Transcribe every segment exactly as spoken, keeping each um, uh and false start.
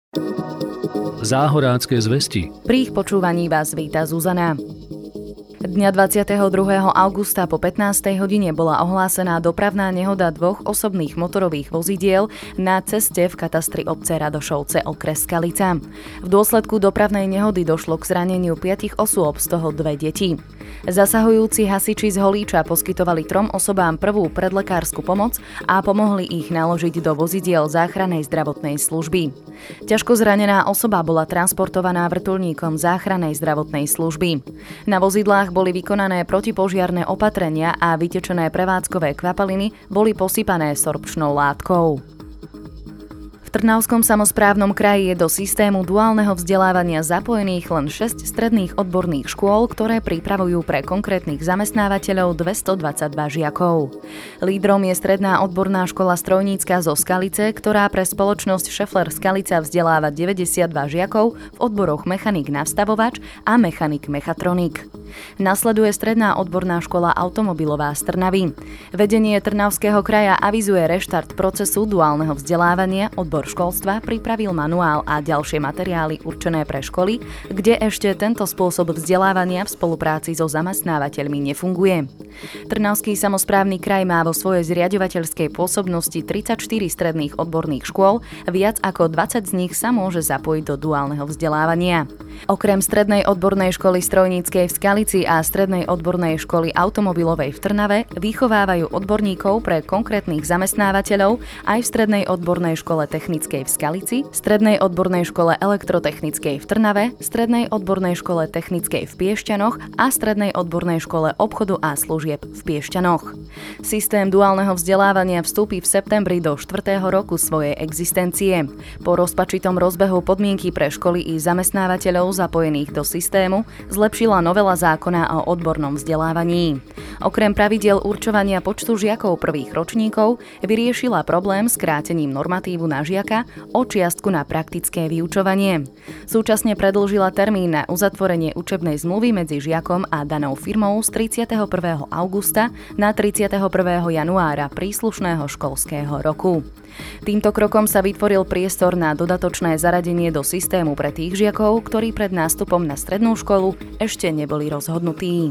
Záhorácké zvesti. Pri ich počúvaní vás víta Zuzana. Dňa dvadsiateho druhého augusta po pätnástej hodine bola ohlásená dopravná nehoda dvoch osobných motorových vozidiel na ceste v katastri obce Radošovce, okres Skalica. V dôsledku dopravnej nehody došlo k zraneniu piatich osôb, z toho dve deti. Zasahujúci hasiči z Holíča poskytovali trom osobám prvú predlekársku pomoc a pomohli ich naložiť do vozidiel záchrannej zdravotnej služby. Ťažko zranená osoba bola transportovaná vrtuľníkom záchrannej zdravotnej služby. Na vozidlách boli vykonané protipožiarne opatrenia a vytečené prevádzkové kvapaliny boli posypané sorpčnou látkou. V Trnavskom samosprávnom kraji je do systému duálneho vzdelávania zapojených len šesť stredných odborných škôl, ktoré pripravujú pre konkrétnych zamestnávateľov dvestodvadsaťdva žiakov. Lídrom je stredná odborná škola strojnícka zo Skalice, ktorá pre spoločnosť Schaeffler Skalica vzdeláva deväťdesiatdva žiakov v odboroch mechanik navstavovač a mechanik mechatronik. Nasleduje stredná odborná škola automobilová z Trnavy. Vedenie Trnavského kraja avizuje reštart procesu duálneho vzdelávania. Odbor školstva pripravil manuál a ďalšie materiály určené pre školy, kde ešte tento spôsob vzdelávania v spolupráci so zamestnávateľmi nefunguje. Trnavský samosprávny kraj má vo svojej zriaďovateľskej pôsobnosti tridsaťštyri stredných odborných škôl, viac ako dvadsať z nich sa môže zapojiť do duálneho vzdelávania. Okrem strednej odbornej školy strojníckej v Skalici a strednej odbornej školy automobilovej v Trnave vychovávajú odborníkov pre konkrétnych zamestnávateľov aj v strednej odbornej škole technickej v Skalici, strednej odbornej škole elektrotechnickej v Trnave, strednej odbornej škole technickej v Piešťanoch a strednej odbornej škole obchodu a služieb v Piešťanoch. Systém duálneho vzdelávania vstúpi v septembri do štvrtého roku svojej existencie. Po rozpačitom rozbehu podmienky pre školy i zamestnávateľov zapojených do systému zlepšila novela zákona o odbornom vzdelávaní. Okrem pravidiel určovania počtu žiakov prvých ročníkov vyriešila problém s krátením normatívu na žiaka o čiastku na praktické vyučovanie. Súčasne predĺžila termín na uzatvorenie učebnej zmluvy medzi žiakom a danou firmou z tridsiateho prvého augusta na tridsiateho prvého januára príslušného školského roku. Týmto krokom sa vytvoril priestor na dodatočné zaradenie do systému pre tých žiakov, ktorí pred nástupom na strednú školu ešte neboli rozhodnutí.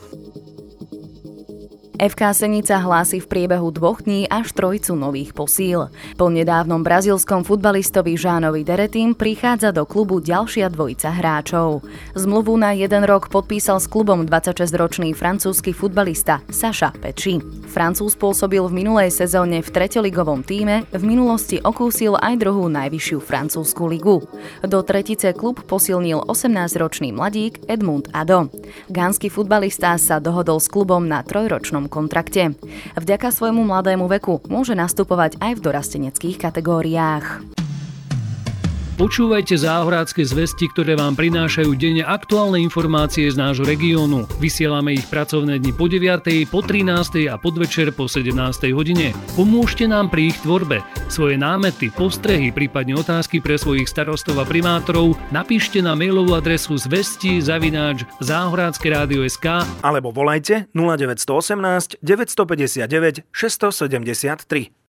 ef ká Senica hlási v priebehu dvoch dní až trojcu nových posíl. Po nedávnom brazílskom futbalistovi Jánovi Deretim prichádza do klubu ďalšia dvojica hráčov. Zmluvu na jeden rok podpísal s klubom dvadsaťšesťročný francúzsky futbalista Saša Peči. Francúz pôsobil v minulej sezóne v treťoligovom tíme, v minulosti okúsil aj druhú najvyššiu francúzsku ligu. Do tretice klub posilnil osemnásťročný mladík Edmund Ado. Gánsky futbalista sa dohodol s klubom na trojročnom kontrakte. Vďaka svojmu mladému veku môže nastupovať aj v dorasteneckých kategóriách. Počúvajte záhorácké zvesti, ktoré vám prinášajú denne aktuálne informácie z nášho regiónu. Vysielame ich pracovné dni po deviatej, po trinástej a podvečer po sedemnástej hodine. Pomôžte nám pri ich tvorbe. Svoje námety, postrehy, prípadne otázky pre svojich starostov a primátorov napíšte na mailovú adresu zvesti zavináč záhorácké rádio bodka es ká alebo volajte nula deväť jedna osem deväť päť deväť šesť sedem tri.